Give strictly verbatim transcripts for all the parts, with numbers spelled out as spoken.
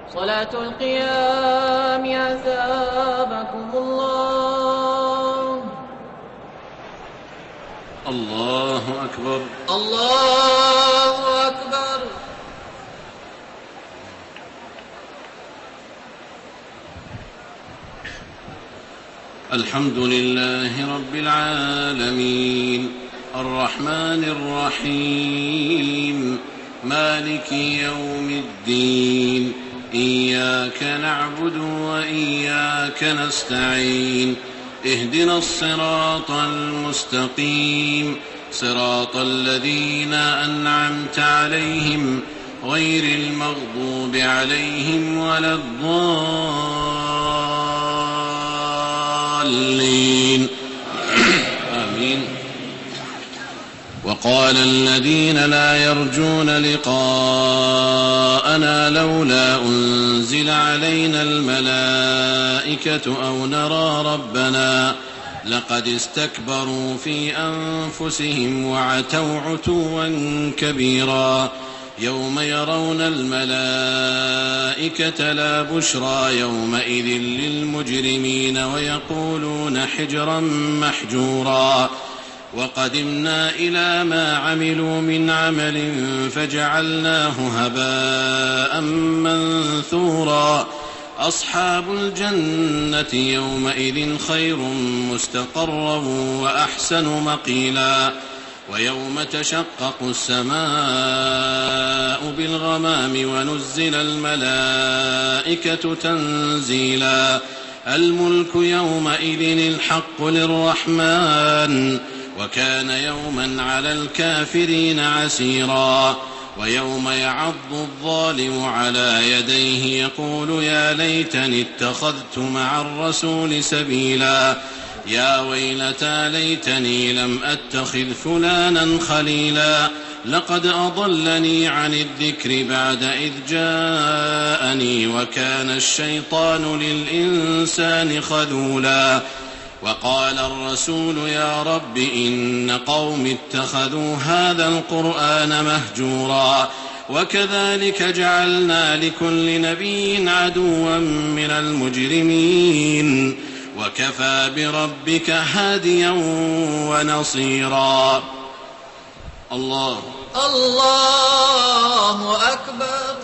صلاة القيام أثابكم الله. الله أكبر. الله أكبر. الحمد لله رب العالمين الرحمن الرحيم مالك يوم الدين إياك نعبد وإياك نستعين اهدنا الصراط المستقيم صراط الذين أنعمت عليهم غير المغضوب عليهم ولا الضالين آمين. وقال الذين لا يرجون لقاءنا لولا أنزل علينا الملائكة أو نرى ربنا لقد استكبروا في أنفسهم وعتوا عتوا كبيرا يوم يرون الملائكة لا بشرى يومئذ للمجرمين ويقولون حجرا محجورا وقدمنا إلى ما عملوا من عمل فجعلناه هباء منثورا أصحاب الجنة يومئذ خير مستقرا وأحسن مقيلا ويوم تشقق السماء بالغمام ونزل الملائكة تنزيلا الملك يومئذ الحق للرحمن وكان يوما على الكافرين عسيرا ويوم يعض الظالم على يديه يقول يا ليتني اتخذت مع الرسول سبيلا يا ويلتى ليتني لم أتخذ فلانا خليلا لقد أضلني عن الذكر بعد إذ جاءني وكان الشيطان للإنسان خذولا وقال الرسول يا رب إن قوم اتخذوا هذا القرآن مهجورا وكذلك جعلنا لكل نبي عدوا من المجرمين وكفى بربك هاديا ونصيرا. الله الله أكبر.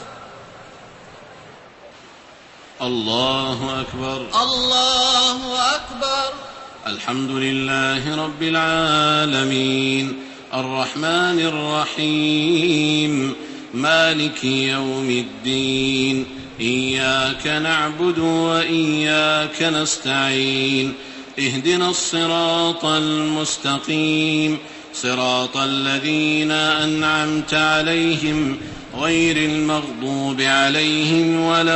الله أكبر. الله أكبر. الحمد لله رب العالمين الرحمن الرحيم مالك يوم الدين إياك نعبد وإياك نستعين اهدنا الصراط المستقيم صراط الذين أنعمت عليهم غير المغضوب عليهم ولا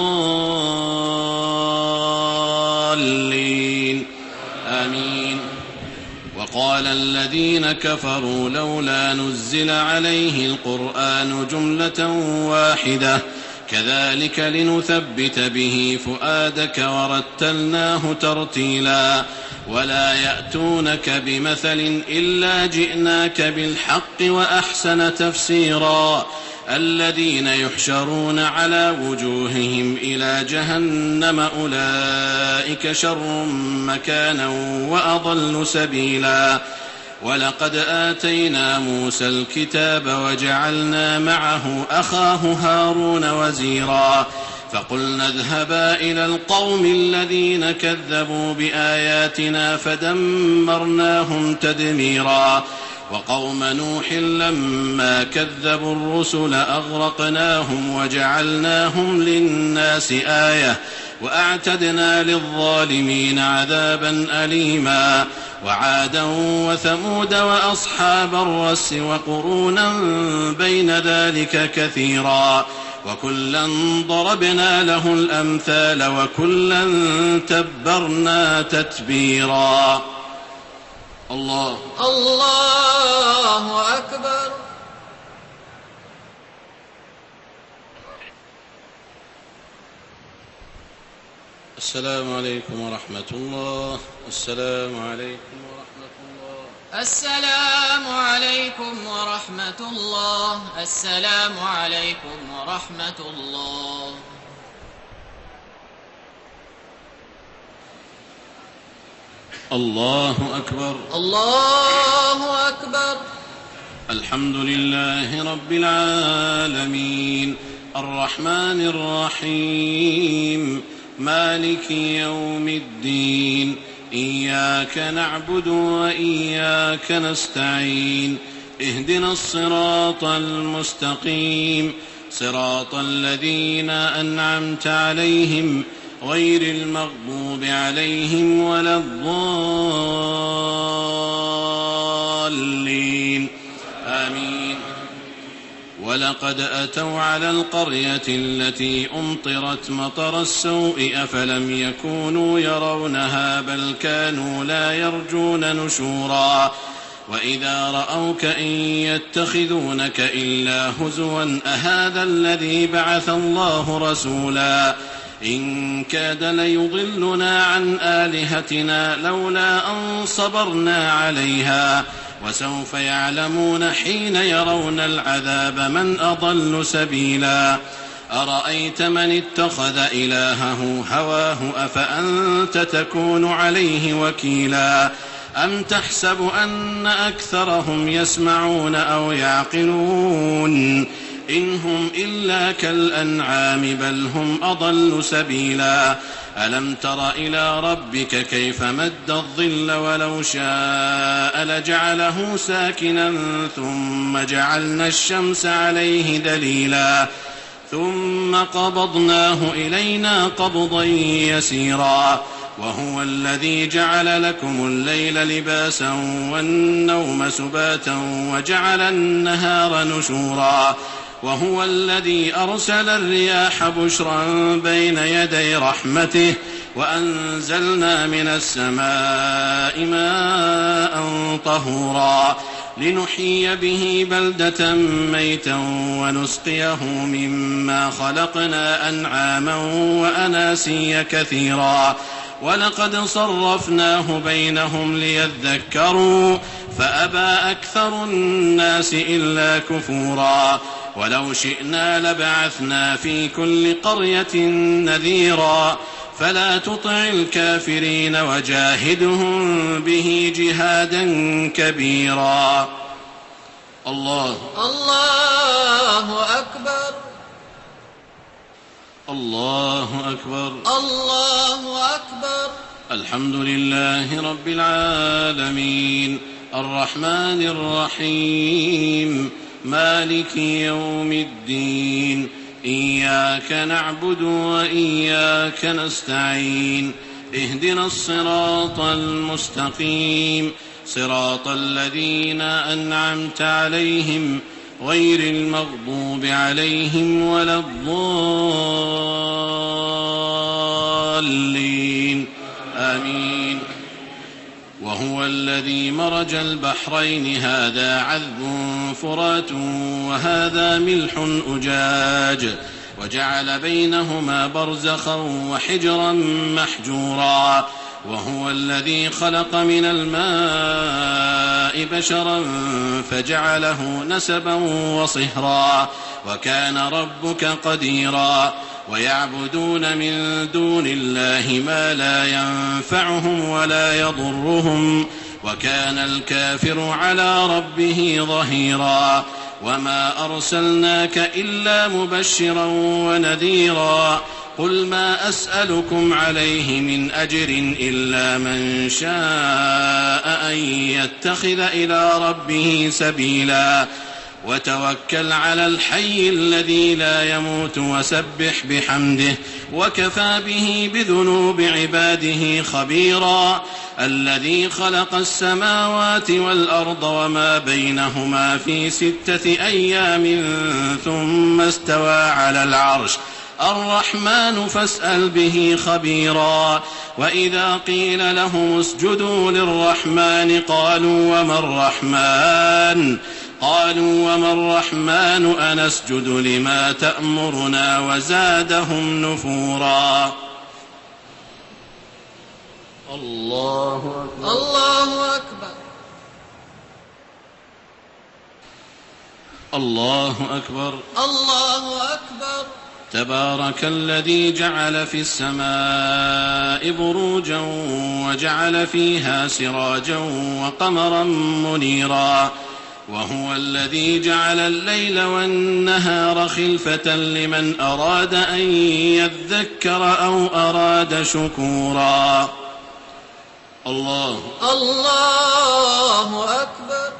الضالين آمين. وقال الذين كفروا لولا نزل عليه القرآن جملة واحدة كذلك لنثبت به فؤادك ورتلناه ترتيلا ولا يأتونك بمثل إلا جئناك بالحق وأحسن تفسيرا الذين يحشرون على وجوههم إلى جهنم أولئك شر مكانا وأضل سبيلا ولقد آتينا موسى الكتاب وجعلنا معه أخاه هارون وزيرا فقلنا اذهبا إلى القوم الذين كذبوا بآياتنا فدمرناهم تدميرا وقوم نوح لما كذبوا الرسل أغرقناهم وجعلناهم للناس آية وأعتدنا للظالمين عذابا أليما وعادا وثمود وأصحاب الرس وقرونا بين ذلك كثيرا وكلا ضربنا له الأمثال وكلا تبرنا تتبيرا. الله الله أكبر. السلام عليكم ورحمة الله. السلام عليكم ورحمة الله. السلام عليكم ورحمة الله. السلام عليكم ورحمة الله. الله أكبر. الله أكبر. الحمد لله رب العالمين الرحمن الرحيم مالك يوم الدين إياك نعبد وإياك نستعين اهدنا الصراط المستقيم صراط الذين أنعمت عليهم غير المغضوب عليهم ولا الضالين آمين. ولقد أتوا على القرية التي أمطرت مطر السوء أفلم يكونوا يرونها بل كانوا لا يرجون نشورا وإذا رأوك إن يتخذونك إلا هزوا أهذا الذي بعث الله رسولا إن كاد ليضلنا عن آلهتنا لولا أن صبرنا عليها وسوف يعلمون حين يرون العذاب من أضل سبيلا أرأيت من اتخذ إلهه هواه أفأنت تكون عليه وكيلا أم تحسب أن أكثرهم يسمعون أو يعقلون إن هم إلا كالأنعام بل هم أضل سبيلا ألم تر إلى ربك كيف مد الظل ولو شاء لجعله ساكنا ثم جعلنا الشمس عليه دليلا ثم قبضناه إلينا قبضا يسيرا وهو الذي جعل لكم الليل لباسا والنوم سباتا وجعل النهار نشورا وهو الذي أرسل الرياح بشرا بين يدي رحمته وأنزلنا من السماء ماء طهورا لنحيي به بلدة ميتا ونسقيه مما خلقنا أنعاما وأناسيا كثيرا ولقد صرفناه بينهم ليذكروا فأبى أكثر الناس إلا كفورا ولو شئنا لبعثنا في كل قرية نذيرا فلا تطع الكافرين وجاهدهم به جهادا كبيرا. الله الله أكبر. الله أكبر. الله أكبر. الحمد لله رب العالمين الرحمن الرحيم مالك يوم الدين إياك نعبد وإياك نستعين اهدنا الصراط المستقيم صراط الذين أنعمت عليهم غير المغضوب عليهم ولا الضالين آمين. وهو الذي مرج البحرين هذا عذب فرات وهذا ملح أجاج وجعل بينهما برزخا وحجرا محجورا وهو الذي خلق من الماء بشرا فجعله نسبا وصهرا وكان ربك قديرا ويعبدون من دون الله ما لا ينفعهم ولا يضرهم وكان الكافر على ربه ظهيرا وما أرسلناك إلا مبشرا ونذيرا قل ما أسألكم عليه من أجر إلا من شاء أن يتخذ إلى ربه سبيلا وتوكل على الحي الذي لا يموت وسبح بحمده وكفى به بذنوب عباده خبيرا الذي خلق السماوات والأرض وما بينهما في ستة أيام ثم استوى على العرش الرحمن فاسأل به خبيرا وإذا قيل لهم اسجدوا للرحمن قالوا وما الرحمن قالوا وما الرحمن أنسجد لما تأمرنا وزادهم نفورا. الله أكبر. الله أكبر. الله أكبر. الله أكبر. تبارك الذي جعل في السماء بروجا وجعل فيها سراجا وقمرا منيرا وهو الذي جعل الليل والنهار خلفة لمن أراد أن يذكر أو أراد شكورا. الله الله أكبر.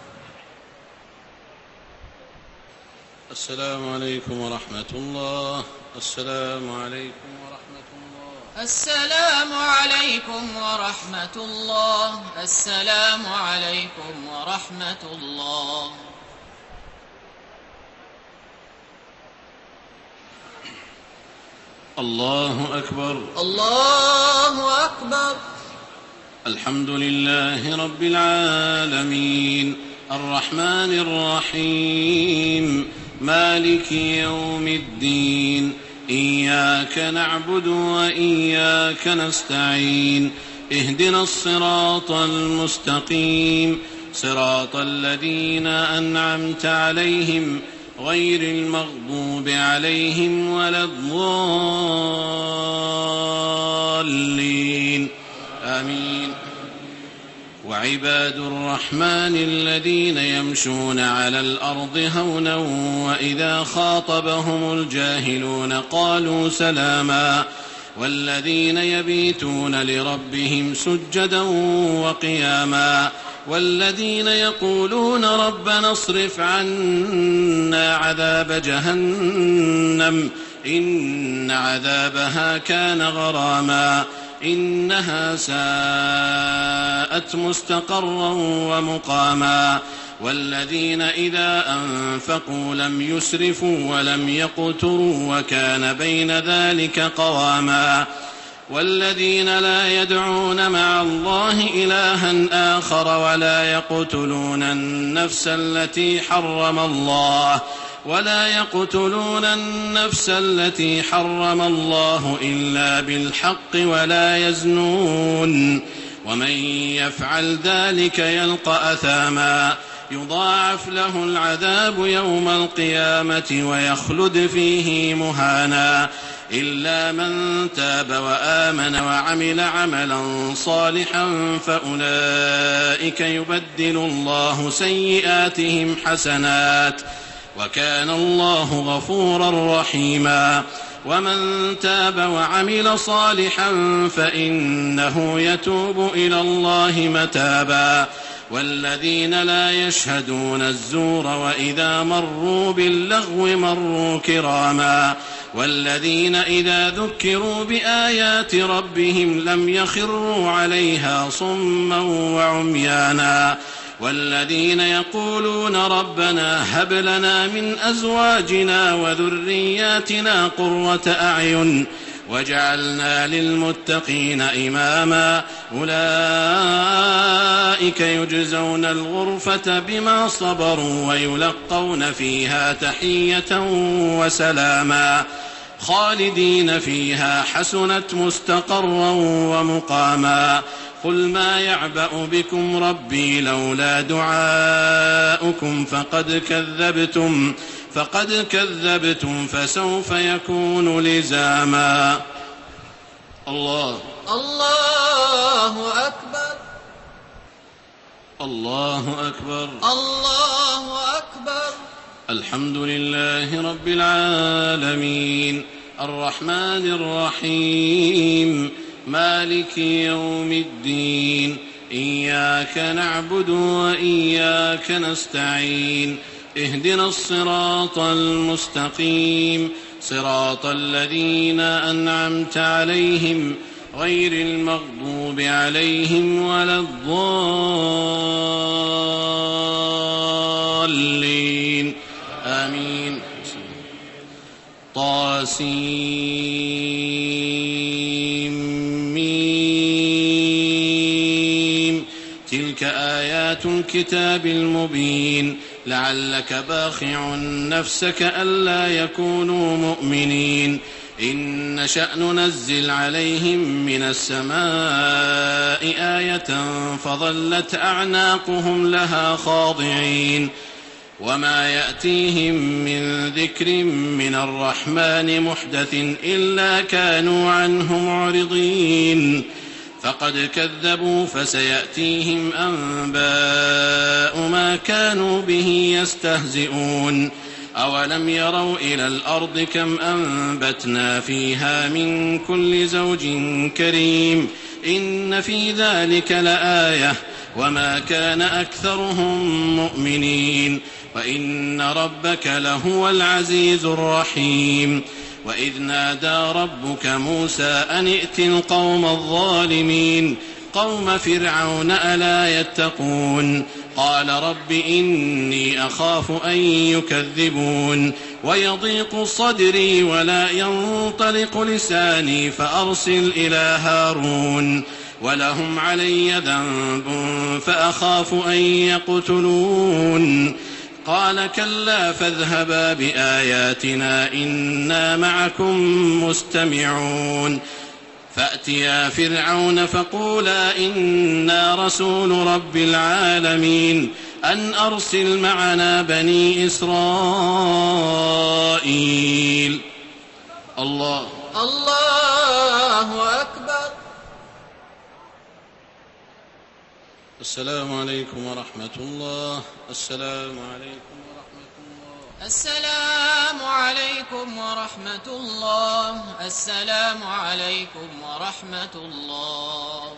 السلام عليكم ورحمة الله. السلام عليكم ورحمة الله. السلام عليكم ورحمة الله. السلام عليكم ورحمة الله. الله أكبر. الله أكبر. الحمد لله رب العالمين الرحمن الرحيم مالك يوم الدين إياك نعبد وإياك نستعين اهدنا الصراط المستقيم صراط الذين أنعمت عليهم غير المغضوب عليهم ولا الضالين آمين. وعباد الرحمن الذين يمشون على الأرض هونا وإذا خاطبهم الجاهلون قالوا سلاما والذين يبيتون لربهم سجدا وقياما والذين يقولون ربنا اصرف عنا عذاب جهنم إن عذابها كان غراما إنها ساءت مستقرا ومقاما والذين إذا أنفقوا لم يسرفوا ولم يقتروا وكان بين ذلك قواما والذين لا يدعون مع الله إلها آخر ولا يقتلون النفس التي حرم الله ولا يقتلون النفس التي حرم الله إلا بالحق ولا يزنون ومن يفعل ذلك يلقى أثاما يضاعف له العذاب يوم القيامة ويخلد فيه مهانا إلا من تاب وآمن وعمل عملا صالحا فأولئك يبدل الله سيئاتهم حسنات وكان الله غفورا رحيما ومن تاب وعمل صالحا فإنه يتوب إلى الله متابا والذين لا يشهدون الزور وإذا مروا باللغو مروا كراما والذين إذا ذكروا بآيات ربهم لم يخروا عليها صما وعميانا والذين يقولون ربنا هب لنا من أزواجنا وذرياتنا قرة أعين وجعلنا للمتقين إماما أولئك يجزون الغرفة بما صبروا ويلقون فيها تحية وسلاما خالدين فيها حسنت مستقرا ومقاما قل ما يعبأ بكم ربي لولا دعاؤكم فقد كذبتم فقد كذبتم فسوف يكون لزاما. الله الله أكبر. الله أكبر. الله أكبر. الحمد لله رب العالمين الرحمن الرحيم مالك يوم الدين إياك نعبد وإياك نستعين اهدنا الصراط المستقيم صراط الذين أنعمت عليهم غير المغضوب عليهم ولا الضالين آمين. طاسيم تلك آيات الكتاب المبين لعلك باخع نفسك ألا يكونوا مؤمنين إن نشأ ننزل عليهم من السماء آية فظلت أعناقهم لها خاضعين وما يأتيهم من ذكر من الرحمن محدث إلا كانوا عنه معرضين فقد كذبوا فسيأتيهم أنباء ما كانوا به يستهزئون أولم يروا إلى الأرض كم أنبتنا فيها من كل زوج كريم إن في ذلك لآية وما كان أكثرهم مؤمنين وإن ربك لهو العزيز الرحيم وإذ نادى ربك موسى أن ائت القوم الظالمين قوم فرعون ألا يتقون قال رب إني أخاف أن يكذبون ويضيق صدري ولا ينطلق لساني فأرسل إلى هارون ولهم علي ذنب فأخاف أن يقتلون قال كلا فاذهبا بآياتنا إنا معكم مستمعون فأتيا فرعون فقولا إنا رسول رب العالمين أن أرسل معنا بني إسرائيل. الله الله أكبر. السلام عليكم ورحمة الله. السلام عليكم ورحمة الله. السلام عليكم ورحمة الله. السلام عليكم ورحمة الله.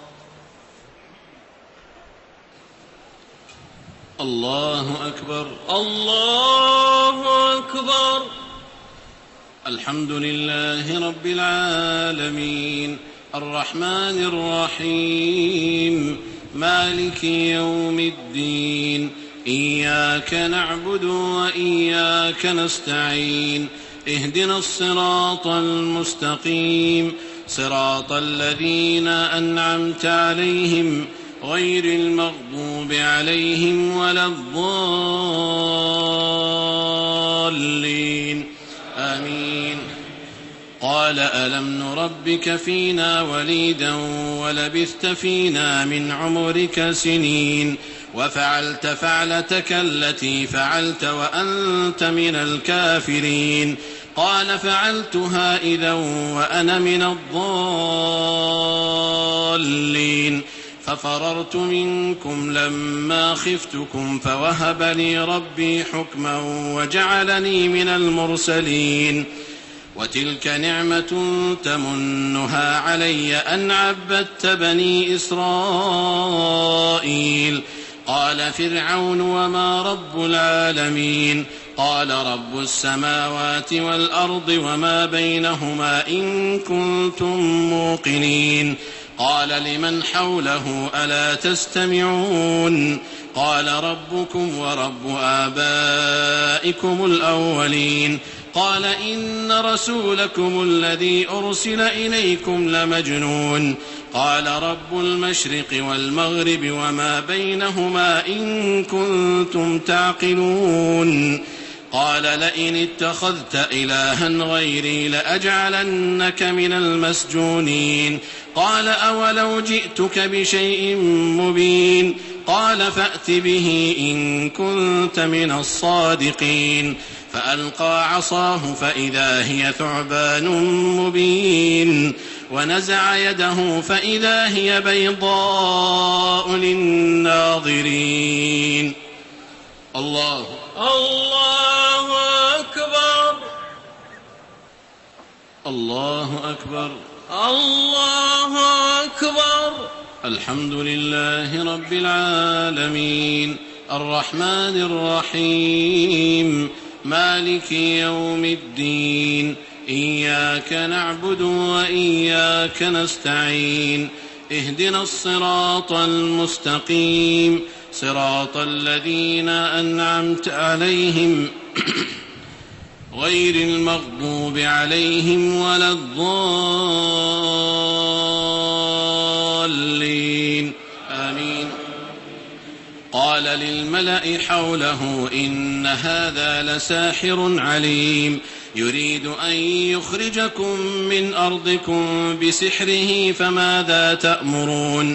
الله أكبر. الله أكبر. الحمد لله رب العالمين الرحمن الرحيم مالك يوم الدين إياك نعبد وإياك نستعين اهدنا الصراط المستقيم صراط الذين أنعمت عليهم غير المغضوب عليهم ولا الضالين آمين. قال ألم نربك فينا وليدا ولبثت فينا من عمرك سنين وفعلت فعلتك التي فعلت وأنت من الكافرين قال فعلتها إذا وأنا من الضالين ففررت منكم لما خفتكم فوهب لي ربي حكما وجعلني من المرسلين وتلك نعمة تمنها علي أن عبدت بني إسرائيل قال فرعون وما رب العالمين قال رب السماوات والأرض وما بينهما إن كنتم موقنين قال لمن حوله ألا تستمعون قال ربكم ورب آبائكم الأولين قال إن رسولكم الذي أرسل إليكم لمجنون قال رب المشرق والمغرب وما بينهما إن كنتم تعقلون قال لئن اتخذت إلها غيري لأجعلنك من المسجونين قال أولو جئتك بشيء مبين قال فأت به إن كنت من الصادقين فألقى عصاه فإذا هي ثعبان مبين ونزع يده فإذا هي بيضاء للناظرين. الله الله أكبر. الله أكبر. الله أكبر. الحمد لله رب العالمين الرحمن الرحيم مالك يوم الدين إياك نعبد وإياك نستعين اهدنا الصراط المستقيم صراط الذين أنعمت عليهم غير المغضوب عليهم ولا الضالين آمين. قال للملأ حوله إن هذا لساحر عليم يريد أن يخرجكم من أرضكم بسحره فماذا تأمرون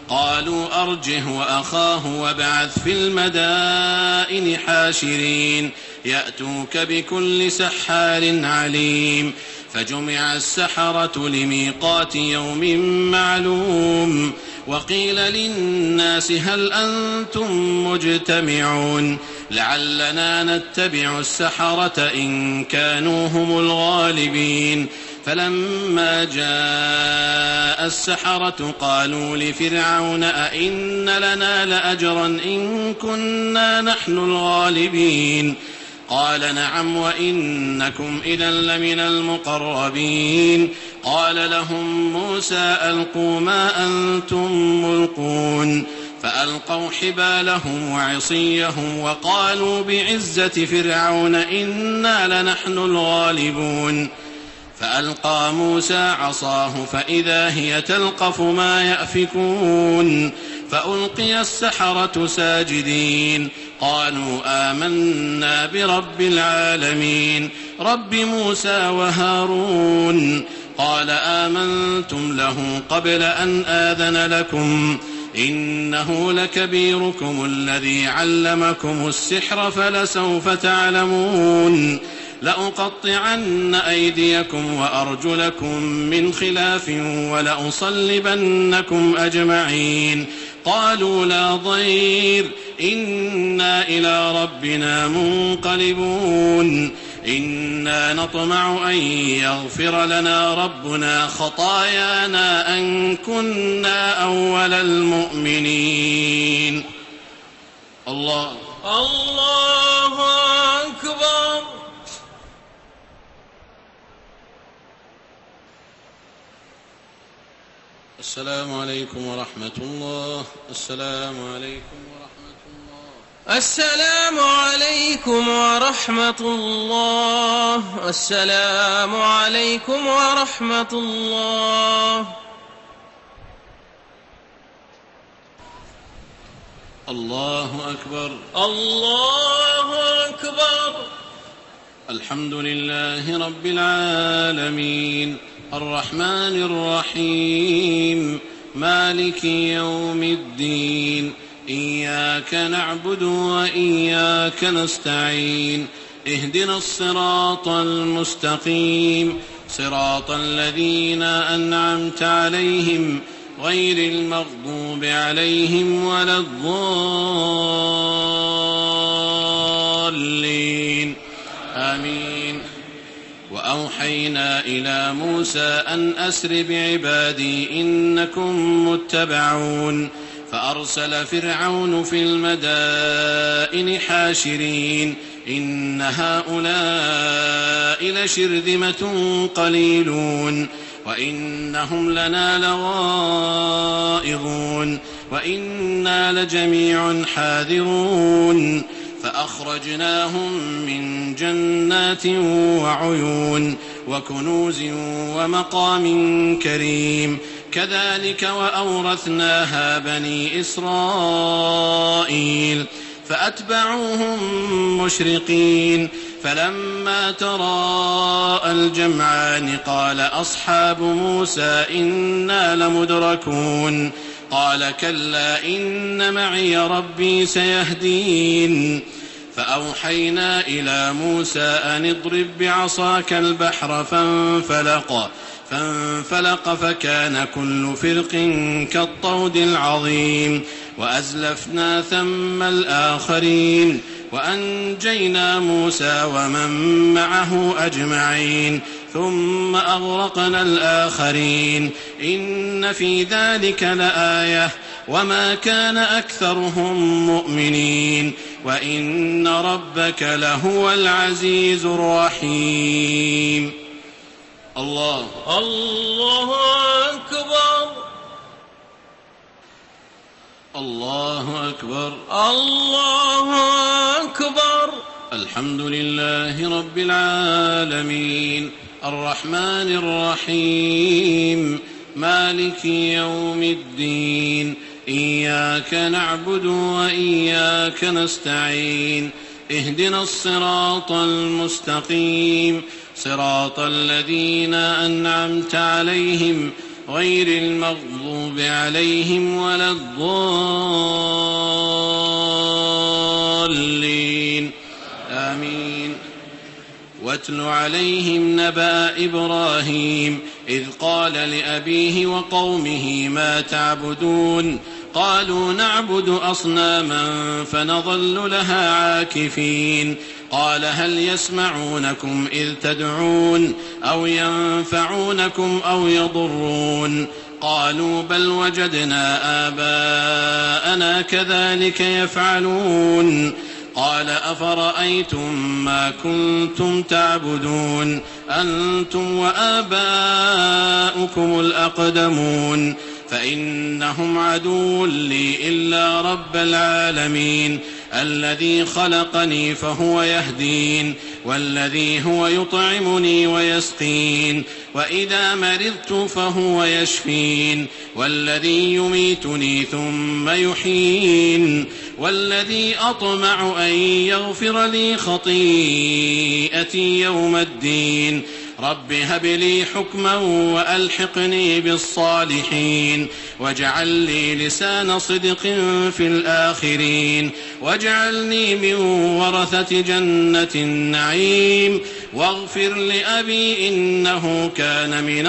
قالوا أرجه وأخاه وابعث في المدائن حاشرين يأتوك بكل سحار عليم فجمع السحرة لميقات يوم معلوم وقيل للناس هل أنتم مجتمعون لعلنا نتبع السحرة إن كانوا هم الغالبين فلما جاء السحرة قالوا لفرعون أئن لنا لأجرا إن كنا نحن الغالبين قال نعم وإنكم إذا لمن المقربين قال لهم موسى ألقوا ما أنتم ملقون فألقوا حبالهم وعصيهم وقالوا بعزة فرعون إنا لنحن الغالبون فألقى موسى عصاه فإذا هي تلقف ما يأفكون فألقي السحرة ساجدين قالوا آمنا برب العالمين رب موسى وهارون قال آمنتم له قبل أن آذن لكم إنه لكبيركم الذي علمكم السحر فلسوف تعلمون لأقطعن أيديكم وأرجلكم من خلاف ولأصلبنكم أجمعين قالوا لا ضير إنا إلى ربنا منقلبون إنا نطمع أن يغفر لنا ربنا خطايانا أن كنا أول المؤمنين. الله الله أكبر. السلام عليكم ورحمة الله. السلام عليكم ورحمة الله. السلام عليكم ورحمة الله. السلام عليكم ورحمة الله. الله أكبر. الله أكبر. الحمد لله رب العالمين الرحمن الرحيم مالك يوم الدين إياك نعبد وإياك نستعين اهدنا الصراط المستقيم صراط الذين أنعمت عليهم غير المغضوب عليهم ولا الضالين آمين. وأوحينا إلى موسى أن أسر بعبادي إنكم متبعون فأرسل فرعون في المدائن حاشرين إن هؤلاء لشرذمة قليلون وإنهم لنا لغائظون وإنا لجميع حاذرون فأخرجناهم من جنات وعيون وكنوز ومقام كريم كذلك وأورثناها بني إسرائيل فأتبعوهم مشرقين فلما تراءى الجمعان قال أصحاب موسى إنا لمدركون قال كلا إن معي ربي سيهدين فأوحينا إلى موسى أن اضرب بعصاك البحر فانفلق فانفلق فكان كل فرق كالطود العظيم وأزلفنا ثم الآخرين وأنجينا موسى ومن معه أجمعين ثم أغرقنا الآخرين إن في ذلك لآية وما كان أكثرهم مؤمنين وإن ربك لهو العزيز الرحيم. الله الله أكبر. الله أكبر. الله أكبر. الحمد لله رب العالمين الرحمن الرحيم مالك يوم الدين إياك نعبد وإياك نستعين اهدنا الصراط المستقيم صراط الذين أنعمت عليهم غير المغضوب عليهم ولا الضالين آمين. واتل عليهم نبأ إبراهيم إذ قال لأبيه وقومه ما تعبدون قالوا نعبد أصناما فنظل لها عاكفين قال هل يسمعونكم إذ تدعون أو ينفعونكم أو يضرون قالوا بل وجدنا آباءنا كذلك يفعلون قال أفرأيتم ما كنتم تعبدون أنتم وآباؤكم الأقدمون فإنهم عدو لي إلا رب العالمين الذي خلقني فهو يهدين والذي هو يطعمني ويسقين وإذا مرضت فهو يشفين والذي يميتني ثم يحيين والذي أطمع أن يغفر لي خطيئتي يوم الدين رب هب لي حكما وألحقني بالصالحين واجعل لي لسان صدق في الآخرين واجعلني من ورثة جنة النعيم واغفر لأبي إنه كان من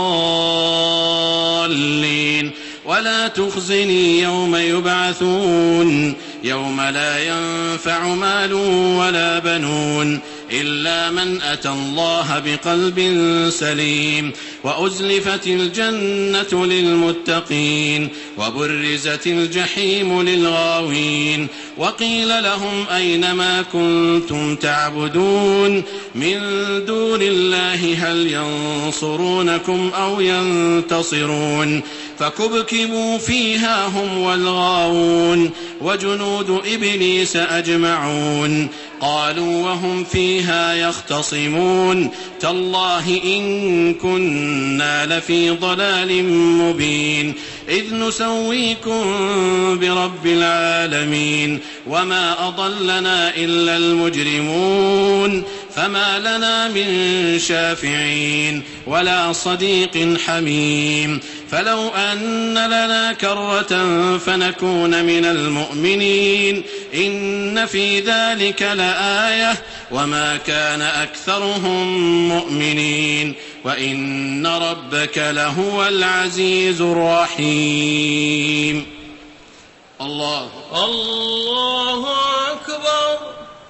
الضالين ولا تخزني يوم يبعثون يوم لا ينفع مال ولا بنون إلا من أتى الله بقلب سليم وأزلفت الجنة للمتقين وبرزت الجحيم للغاوين وقيل لهم أين ما كنتم تعبدون من دون الله هل ينصرونكم أو ينتصرون فكبكبوا فيها هم والغاوون وجنود إبليس أجمعون قالوا وهم فيها يختصمون تالله إن كنا لفي ضلال مبين إذ نسويكم برب العالمين وما أضلنا إلا المجرمون فما لنا من شافعين ولا صديق حميم فلو أن لنا كرة فنكون من المؤمنين إن في ذلك لآية وما كان أكثرهم مؤمنين وإن ربك لهو العزيز الرحيم. الله الله أكبر.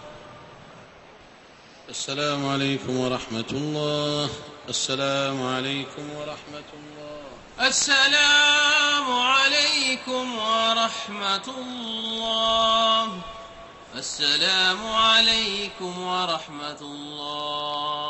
السلام عليكم ورحمة الله. السلام عليكم ورحمة الله. السلام عليكم ورحمة الله. السلام عليكم ورحمة الله.